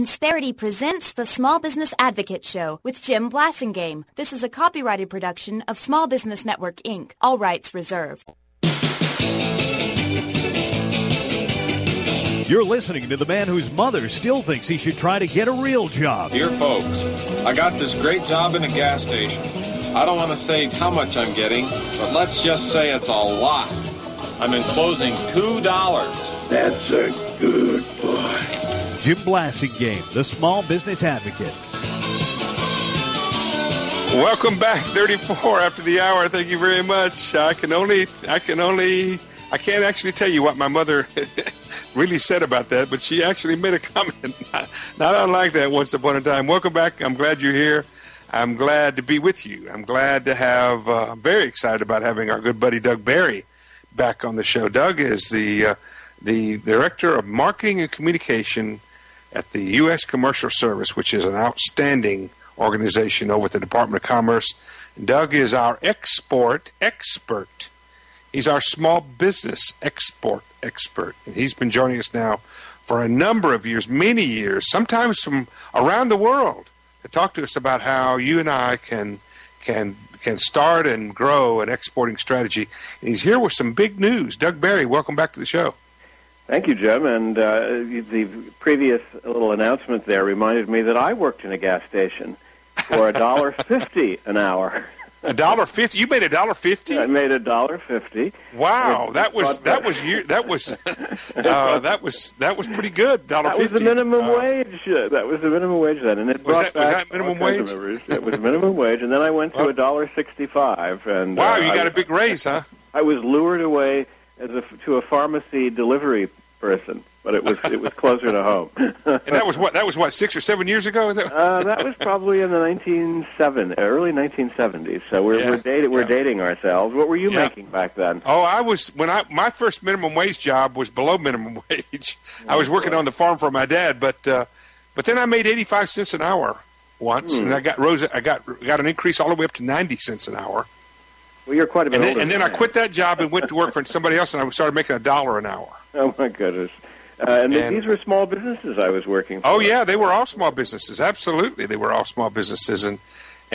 Insperity presents the Small Business Advocate Show with Jim Blasingame. This is a copyrighted production of Small Business Network, Inc. All rights reserved. You're listening to the man whose mother still thinks he should try to get a real job. Dear folks, I got this great job in a gas station. I don't want to say how much I'm getting, but let's just say it's a lot. I'm enclosing $2. That's a good boy. Jim Blasingame, the Small Business Advocate. Welcome back, 34 after the hour. Thank you very much. I can't actually tell you what my mother really said about that, but she actually made a comment not unlike that once upon a time. Welcome back. I'm glad you're here. I'm glad to be with you. I'm glad to have, very excited about having our good buddy Doug Barry back on the show. Doug is the Director of Marketing and Communication at the U.S. Commercial Service, which is an outstanding organization over at the Department of Commerce. Doug is our export expert. He's our small business export expert. And he's been joining us now for a number of years, many years, sometimes from around the world, to talk to us about how you and I can start and grow an exporting strategy. And he's here with some big news. Doug Barry, welcome back to the show. Thank you, Jim. And the previous little announcement there reminded me that I worked in a gas station for $1.50 an hour. $1.50? You made $1.50? I made $1.50. Wow, that was pretty good. $1.50. That was the minimum wage. That was the minimum wage then, and it brought was that minimum wage? It was minimum wage, and then I went to $1.65. And wow, you got a big raise, huh? I was lured away to a pharmacy delivery person, but it was closer to home. And that was what 6 or 7 years ago? That was probably in the early 1970s. So we're dating ourselves. What were you making back then? Oh, my first minimum wage job was below minimum wage. I was working on the farm for my dad, but then I made 85 cents an hour once, and I got an increase all the way up to 90 cents an hour. Well, you're quite a bit older. And then I quit that job and went to work for somebody else, and I started making $1 an hour. Oh my goodness! And these were small businesses I was working for. Oh yeah, they were all small businesses. Absolutely, they were all small businesses, and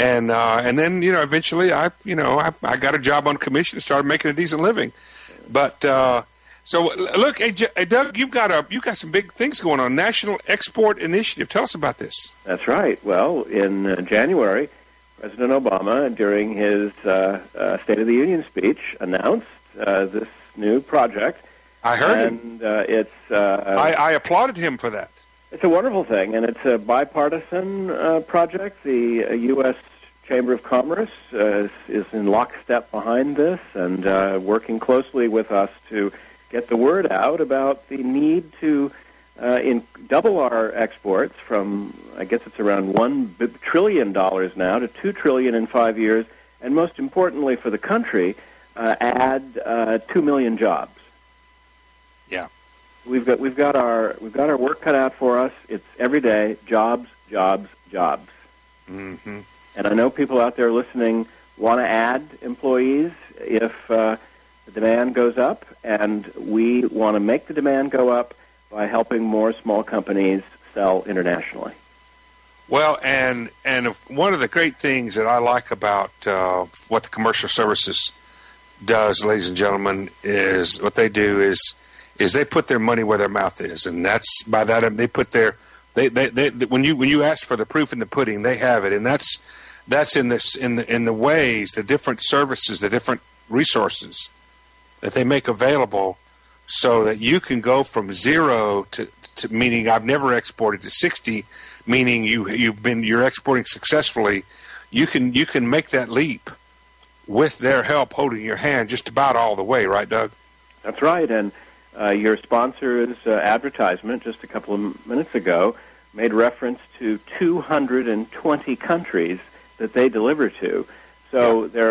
then eventually I got a job on commission and started making a decent living. But so look, hey Doug, you've got some big things going on. National Export Initiative. Tell us about this. That's right. Well, in January, President Obama, during his State of the Union speech, announced this new project. I heard him. And it's... I applauded him for that. It's a wonderful thing, and it's a bipartisan project. The U.S. Chamber of Commerce is in lockstep behind this and working closely with us to get the word out about the need to double our exports from, I guess it's around $1 trillion now to $2 trillion in 5 years, and most importantly for the country, add 2 million jobs. Yeah, we've got our work cut out for us. It's every day jobs, jobs, jobs. Mm-hmm. And I know people out there listening want to add employees if the demand goes up, and we want to make the demand go up by helping more small companies sell internationally. Well, and one of the great things that I like about what the Commercial Services does, ladies and gentlemen, is what they do is they put their money where their mouth is, and that's by that they put their they when you ask for the proof in the pudding, they have it, and that's in the ways, the different services, the different resources that they make available, so that you can go from 0 to meaning I've never exported to 60, meaning you're exporting successfully. You can make that leap with their help holding your hand just about all the way, right, Doug? That's right, and your sponsor's advertisement just a couple of minutes ago made reference to 220 countries that they deliver to. So there are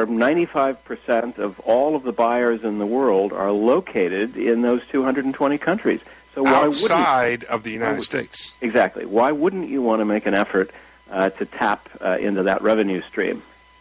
95% of all of the buyers in the world are located in those 220 countries. So why outside of the United States. Exactly. Why wouldn't you want to make an effort to tap into that revenue stream?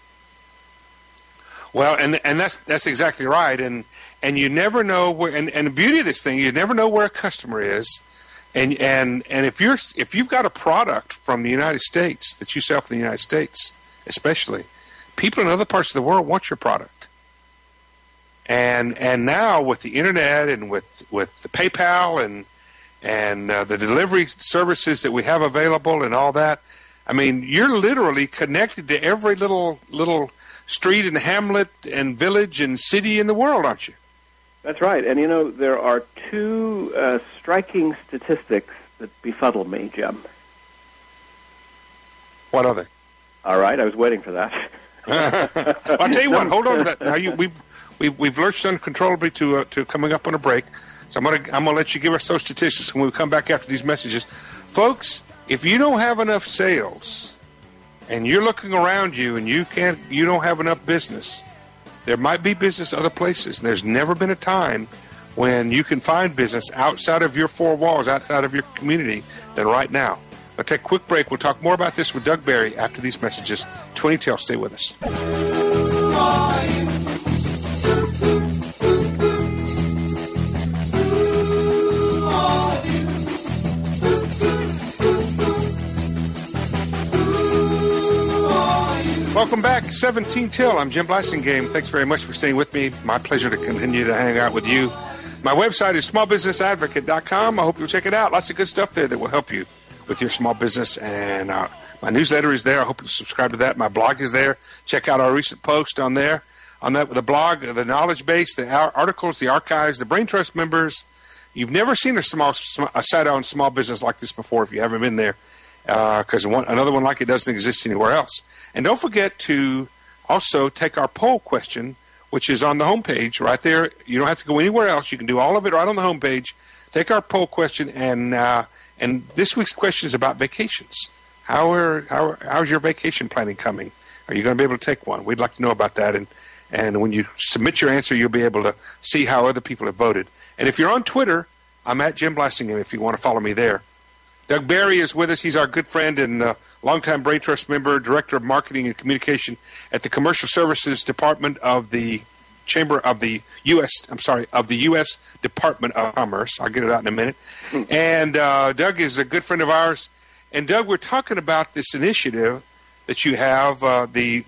Well, and that's exactly right. And you never know where. And the beauty of this thing, you never know where a customer is. And if you've got a product from the United States that you sell from the United States, especially, people in other parts of the world want your product. And now with the internet and with the PayPal and the delivery services that we have available and all that, I mean, you're literally connected to every little street and hamlet and village and city in the world, aren't you? That's right. And, there are two striking statistics that befuddle me, Jim. What are they? All right, I was waiting for that. I'll tell you what, hold on to that. Now, we've lurched uncontrollably to coming up on a break, so I'm gonna let you give us those statistics when we come back after these messages. Folks, if you don't have enough sales and you're looking around you and you don't have enough business, there might be business other places. There's never been a time when you can find business outside of your four walls, outside of your community, than right now. I'll take a quick break. We'll talk more about this with Doug Barry after these messages. 20 Till, stay with us. Welcome back, 17 Till. I'm Jim Blasingame. Thanks very much for staying with me. My pleasure to continue to hang out with you. My website is smallbusinessadvocate.com. I hope you'll check it out. Lots of good stuff there that will help you with your small business. And my newsletter is there. I hope you'll subscribe to that. My blog is there. Check out our recent post on there. On that, the blog, the knowledge base, the articles, the archives, the Brain Trust members. You've never seen a site on small business like this before if you haven't been there, because another one like it doesn't exist anywhere else. And don't forget to also take our poll question, which is on the homepage right there. You don't have to go anywhere else. You can do all of it right on the homepage. Take our poll question, and this week's question is about vacations. How's your vacation planning coming? Are you going to be able to take one? We'd like to know about that. And when you submit your answer, you'll be able to see how other people have voted. And if you're on Twitter, I'm at Jim Blasingame if you want to follow me there. Doug Barry is with us. He's our good friend and longtime Brain Trust member, Director of Marketing and Communication at the Commercial Services Department of the U.S. Department of Commerce. I'll get it out in a minute. And Doug is a good friend of ours. And Doug, we're talking about this initiative that you have, the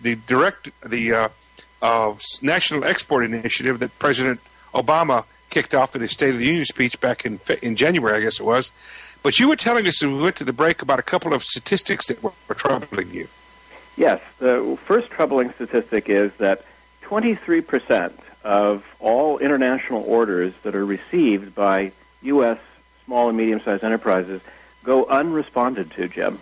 National Export Initiative that President Obama kicked off in his State of the Union speech back in January, I guess it was. But you were telling us as we went to the break about a couple of statistics that were troubling you. Yes. The first troubling statistic is that 23% of all international orders that are received by U.S. small and medium-sized enterprises go unresponded to, Jim.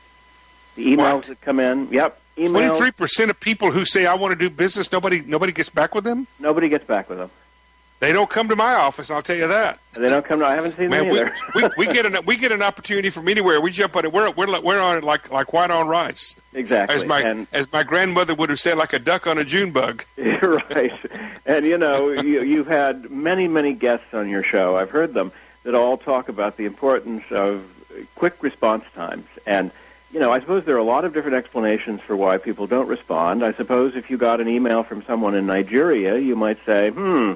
The emails that come in, emails. 23% of people who say, I want to do business, nobody gets back with them? Nobody gets back with them. They don't come to my office, I'll tell you that. They don't come to. I haven't seen them either. we get an opportunity from anywhere. We jump on it. We're on it like white on rice. Exactly. As my grandmother would have said, like a duck on a June bug. Right. And you've had many guests on your show. I've heard them that all talk about the importance of quick response times. And I suppose there are a lot of different explanations for why people don't respond. I suppose if you got an email from someone in Nigeria, you might say,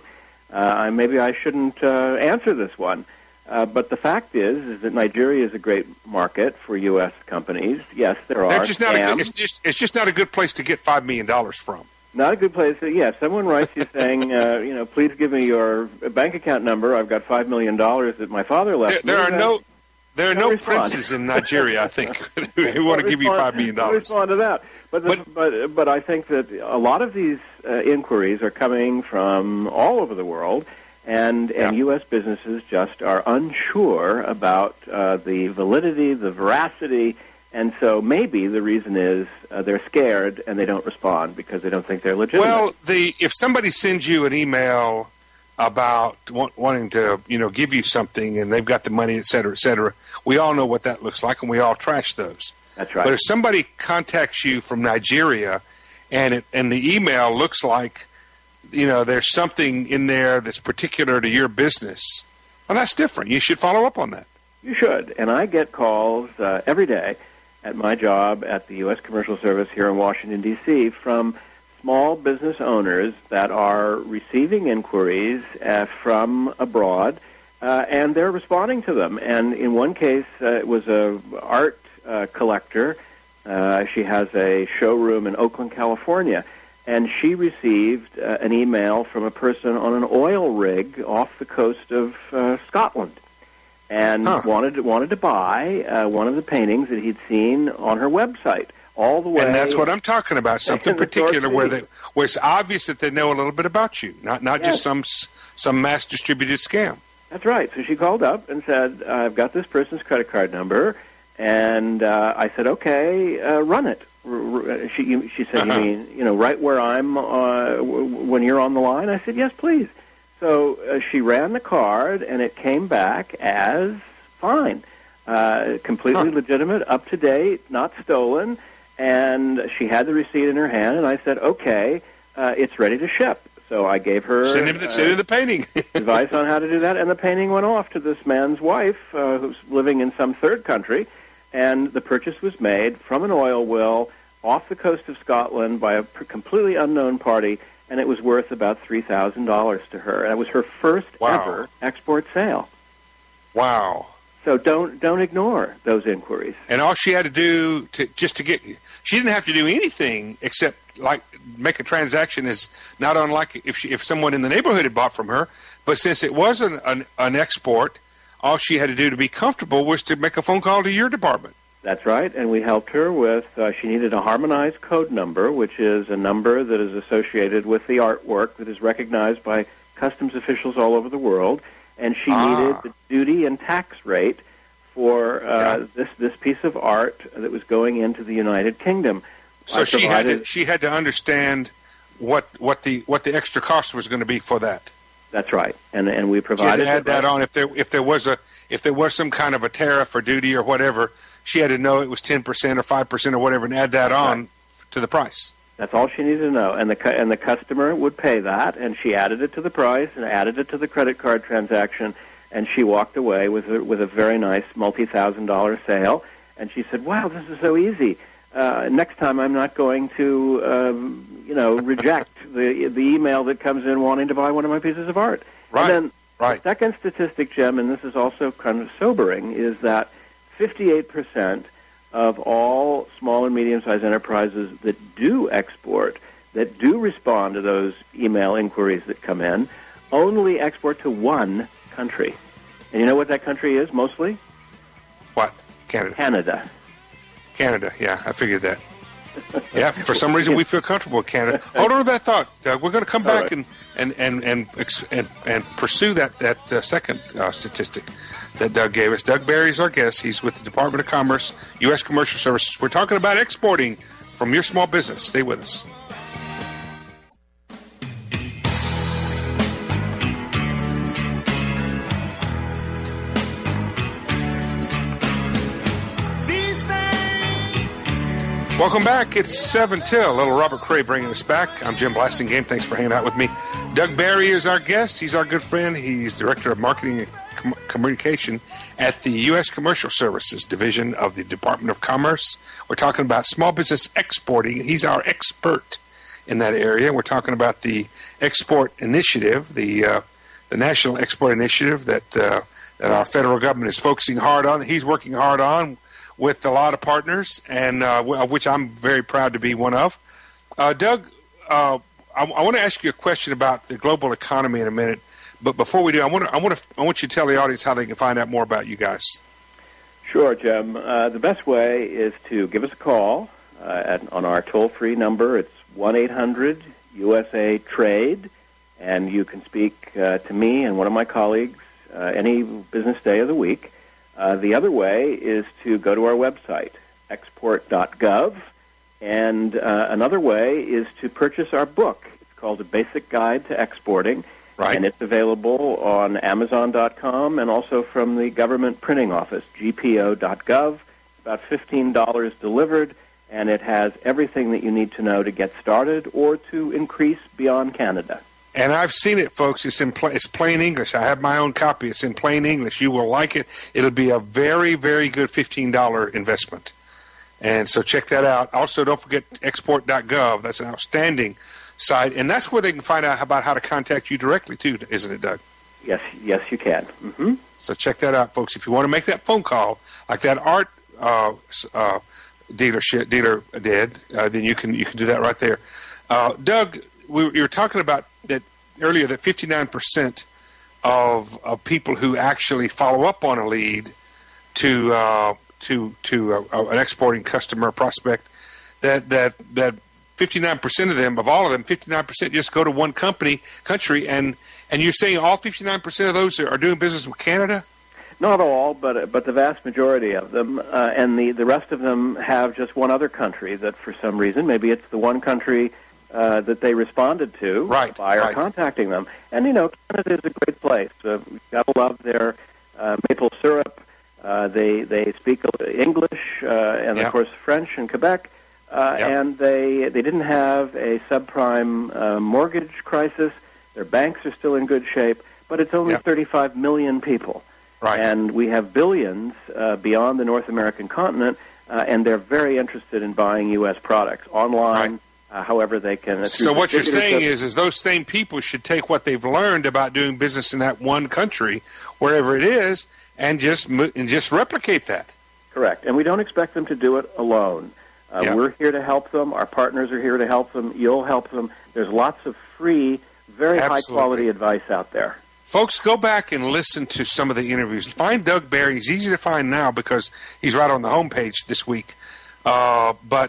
maybe I shouldn't answer this one. But the fact is that Nigeria is a great market for U.S. companies. Yes, there are. They're just not it's just not a good place to get $5 million from. Not a good place. If someone writes you saying, please give me your bank account number. I've got $5 million that my father left. There are no princes in Nigeria, I think, who want to give you $5 million. Respond to that. But I think that a lot of these inquiries are coming from all over the world, and U.S. businesses just are unsure about the validity, the veracity, and so maybe the reason is they're scared and they don't respond because they don't think they're legitimate. Well, if somebody sends you an email about wanting to, give you something and they've got the money, et cetera, we all know what that looks like, and we all trash those. That's right. But if somebody contacts you from Nigeria and the email looks like, there's something in there that's particular to your business, well, that's different. You should follow up on that. You should. And I get calls every day at my job at the U.S. Commercial Service here in Washington, D.C., from small business owners that are receiving inquiries from abroad and they're responding to them. And in one case, it was a art collector. She has a showroom in Oakland, California, and she received an email from a person on an oil rig off the coast of Scotland, and wanted to buy one of the paintings that he'd seen on her website. All the way, and that's what I'm talking about. Something particular where it's obvious that they know a little bit about you, not just some mass distributed scam. That's right. So she called up and said, "I've got this person's credit card number," and I said, "Okay, run it." She said, "You mean right where I'm when you're on the line?" I said, "Yes, please." So she ran the card, and it came back as fine, completely legitimate, up to date, not stolen. And she had the receipt in her hand, and I said, "Okay, it's ready to ship." So I gave her send him the painting advice on how to do that, and the painting went off to this man's wife, who's living in some third country. And the purchase was made from an oil well off the coast of Scotland by a completely unknown party, and it was worth about $3,000 to her. And it was her first ever export sale. Wow. So don't ignore those inquiries. And all she had to do she didn't have to do anything except make a transaction, is not unlike if someone in the neighborhood had bought from her. But since it was an export, all she had to do to be comfortable was to make a phone call to your department. That's right, and we helped her with, she needed a harmonized code number, which is a number that is associated with the artwork that is recognized by customs officials all over the world, and she needed the duty and tax rate for this piece of art that was going into the United Kingdom. So she had to understand what the extra cost was going to be for that. That's right, and we provided. She had to add that on if there was some kind of a tariff or duty or whatever. She had to know it was 10% or 5% or whatever, and add that on to the price. That's all she needed to know, and the customer would pay that, and she added it to the price and added it to the credit card transaction, and she walked away with a very nice multi-$1,000 sale. And she said, "Wow, this is so easy. Next time, I'm not going to reject the email that comes in wanting to buy one of my pieces of art." Right. And then the second statistic, Jim, and this is also kind of sobering, is that 58% of all small and medium-sized enterprises that do export, that do respond to those email inquiries that come in, only export to one country. And you know what that country is mostly? What? Canada. Canada, yeah, I figured that. Yeah, for some reason we feel comfortable with Canada. Hold on to that thought, Doug. We're going to come back and pursue that second statistic that Doug gave us. Doug Barry is our guest. He's with the Department of Commerce, U.S. Commercial Services. We're talking about exporting from your small business. Stay with us. Welcome back. It's 7 till. Little Robert Cray bringing us back. I'm Jim Blasingame. Thanks for hanging out with me. Doug Barry is our guest. He's our good friend. He's Director of Marketing and Communication at the U.S. Commercial Services Division of the Department of Commerce. We're talking about small business exporting. He's our expert in that area. We're talking about the Export Initiative, the National Export Initiative that our federal government is focusing hard on. He's working hard on with a lot of partners, and of which I'm very proud to be one of. Doug, I want to ask you a question about the global economy in a minute, but before we do, I want you to tell the audience how they can find out more about you guys. Sure, Jim. The best way is to give us a call on our toll-free number. It's 1-800-USA-TRADE, and you can speak to me and one of my colleagues any business day of the week. The other way is to go to our website, export.gov, and another way is to purchase our book. It's called A Basic Guide to Exporting, and it's available on Amazon.com and also from the government printing office, gpo.gov. About $15 delivered, and it has everything that you need to know to get started or to increase beyond Canada. And I've seen it, folks. It's plain English. I have my own copy. It's in plain English. You will like it. It'll be a very, very good $15 investment. And so check that out. Also, don't forget export.gov. That's an outstanding site. And that's where they can find out about how to contact you directly, too, isn't it, Doug? Yes, you can. Mm-hmm. So check that out, folks. If you want to make that phone call, like that art dealer did, then you can do that right there. Doug, you were talking about that earlier, that 59% of people who actually follow up on a lead to an exporting customer prospect, that 59% of them, of all of them, 59% just go to one country, and you're saying all 59% of those are doing business with Canada? Not all, but the vast majority of them, and the rest of them have just one other country that for some reason, maybe it's the one country that they responded to by contacting them. And, Canada is a great place. We've got to love their maple syrup. They speak English and, of course, French in Quebec. And they didn't have a subprime mortgage crisis. Their banks are still in good shape, but it's only 35 million people. Right. And we have billions beyond the North American continent, and they're very interested in buying U.S. products online, however they can. So what you're saying is those same people should take what they've learned about doing business in that one country, wherever it is, and just replicate that. Correct. And we don't expect them to do it alone. We're here to help them. Our partners are here to help them. You'll help them. There's lots of free, very high-quality advice out there. Folks, go back and listen to some of the interviews. Find Doug Barry. He's easy to find now because he's right on the homepage this week. But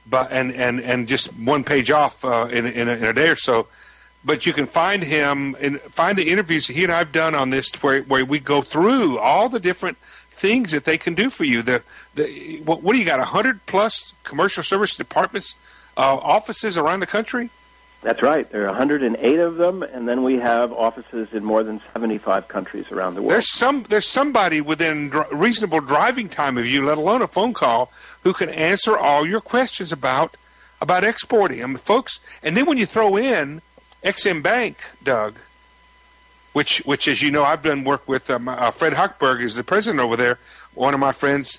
just one page off in a day or so. But you can find him and find the interviews he and I've done on this, where we go through all the different things that they can do for you. What do you got? 100+ commercial service departments, offices around the country. That's right. There are 108 of them, and then we have offices in more than 75 countries around the world. There's somebody within reasonable driving time of you, let alone a phone call, who can answer all your questions about exporting. I mean, folks, and then when you throw in Ex-Im Bank, Doug, which as you know, I've done work with. Fred Hochberg is the president over there, one of my friends.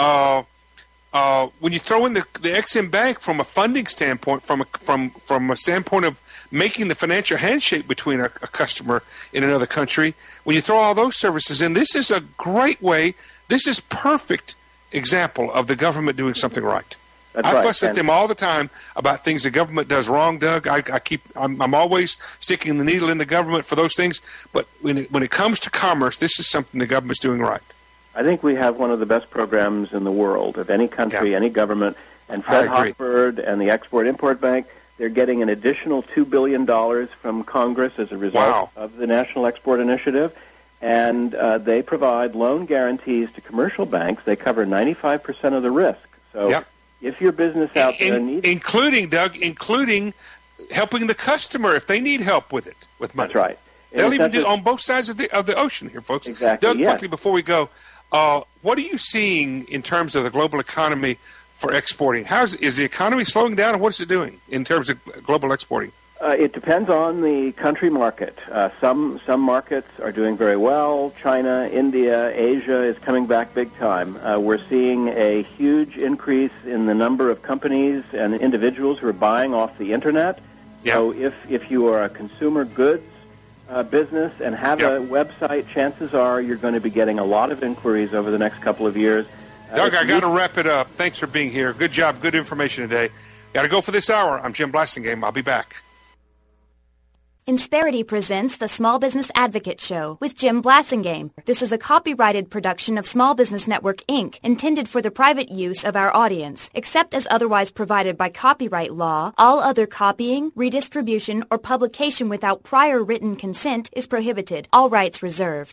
When you throw in the Ex-Im Bank from a funding standpoint, from a standpoint of making the financial handshake between a customer in another country, when you throw all those services in, this is a great way. This is perfect example of the government doing something right. I fuss at them all the time about things the government does wrong, Doug. I'm always sticking the needle in the government for those things. But when it comes to commerce, this is something the government's doing right. I think we have one of the best programs in the world of any country, any government. And Fred Hochberg and the Export-Import Bank, they're getting an additional $2 billion from Congress as a result of the National Export Initiative. And they provide loan guarantees to commercial banks. They cover 95% of the risk. So if your business out there needs... Including helping the customer if they need help with money. That's right. They'll even do on both sides of the ocean here, folks. Exactly. Doug, quickly before we go, what are you seeing in terms of the global economy for exporting? Is the economy slowing down, or what is it doing in terms of global exporting? It depends on the country market. Some markets are doing very well. China, India, Asia is coming back big time. We're seeing a huge increase in the number of companies and individuals who are buying off the Internet. Yep. So if you are a consumer goods business and have a website, chances are you're going to be getting a lot of inquiries over the next couple of years. Doug, I got to wrap it up. Thanks for being here. Good job. Good information today. Got to go for this hour. I'm Jim Blasingame. I'll be back. Insperity presents the Small Business Advocate Show with Jim Blasingame. This is a copyrighted production of Small Business Network, Inc., intended for the private use of our audience. Except as otherwise provided by copyright law, all other copying, redistribution, or publication without prior written consent is prohibited. All rights reserved.